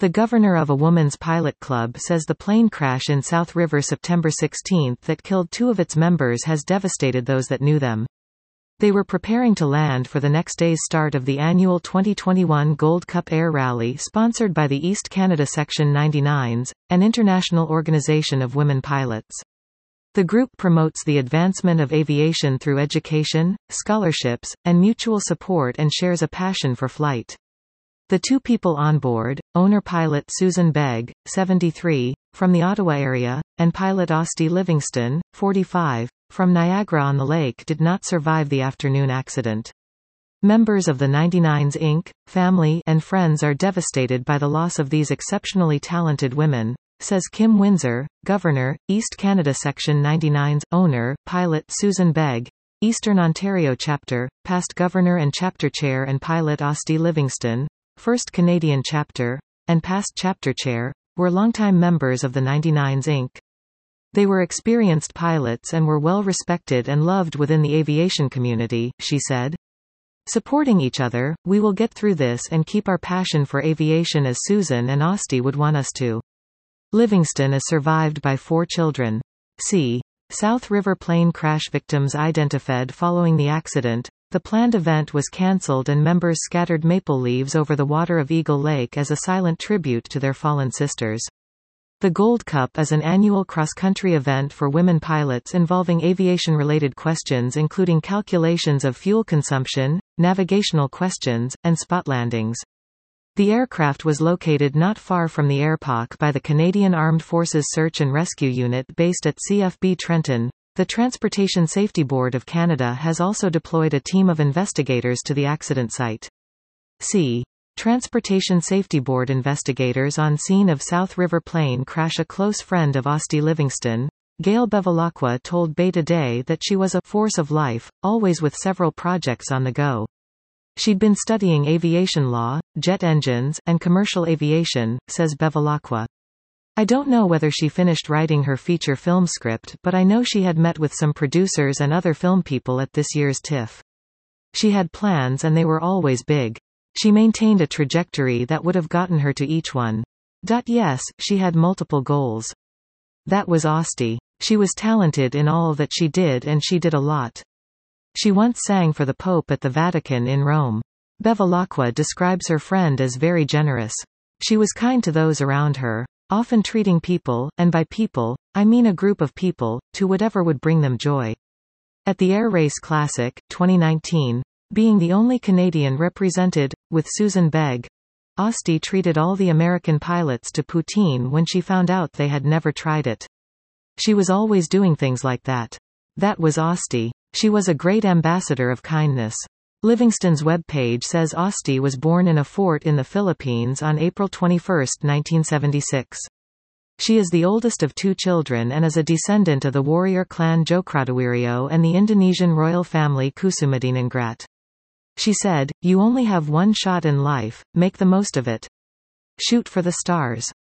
The governor of a women's pilot club says the plane crash in South River September 16 that killed 2 of its members has devastated those that knew them. They were preparing to land for the next day's start of the annual 2021 Gold Cup Air Rally sponsored by the East Canada Section 99s, an international organization of women pilots. The group promotes the advancement of aviation through education, scholarships, and mutual support and shares a passion for flight. The 2 people on board, owner-pilot Susan Begg, 73, from the Ottawa area, and pilot Austi Livingston, 45, from Niagara-on-the-Lake did not survive the afternoon accident. Members of the 99s Inc., family and friends are devastated by the loss of these exceptionally talented women, says Kim Windsor, Governor, East Canada Section 99's, owner, pilot Susan Begg, Eastern Ontario Chapter, past Governor and Chapter Chair and pilot Austi Livingston, First Canadian Chapter, and past Chapter Chair, were longtime members of the 99s Inc. They were experienced pilots and were well respected and loved within the aviation community, she said. Supporting each other, we will get through this and keep our passion for aviation as Susan and Austi would want us to. Livingston is survived by 4 children. See South River plane crash victims identified following the accident. The planned event was cancelled and members scattered maple leaves over the water of Eagle Lake as a silent tribute to their fallen sisters. The Gold Cup is an annual cross-country event for women pilots involving aviation-related questions including calculations of fuel consumption, navigational questions, and spot landings. The aircraft was located not far from the airpark by the Canadian Armed Forces Search and Rescue Unit based at CFB Trenton. The Transportation Safety Board of Canada has also deployed a team of investigators to the accident site. See Transportation Safety Board investigators on scene of South River plane crash. A close friend of Austi Livingston, Gail Bevilacqua, told Bay Today that she was a force of life, always with several projects on the go. She'd been studying aviation law, jet engines, and commercial aviation, says Bevilacqua. I don't know whether she finished writing her feature film script, but I know she had met with some producers and other film people at this year's TIFF. She had plans and they were always big. She maintained a trajectory that would have gotten her to each one. Yes, she had multiple goals. That was Austi. She was talented in all that she did and she did a lot. She once sang for the Pope at the Vatican in Rome. Bevilacqua describes her friend as very generous. She was kind to those around her, often treating people, and by people, I mean a group of people, to whatever would bring them joy. At the Air Race Classic, 2019, being the only Canadian represented, with Susan Begg, Austi treated all the American pilots to poutine when she found out they had never tried it. She was always doing things like that. That was Austi. She was a great ambassador of kindness. Livingston's webpage says Austi was born in a fort in the Philippines on April 21, 1976. She is the oldest of 2 children and is a descendant of the warrior clan Jokradawirio and the Indonesian royal family Kusumadiningrat. She said, "You only have one shot in life, make the most of it. Shoot for the stars."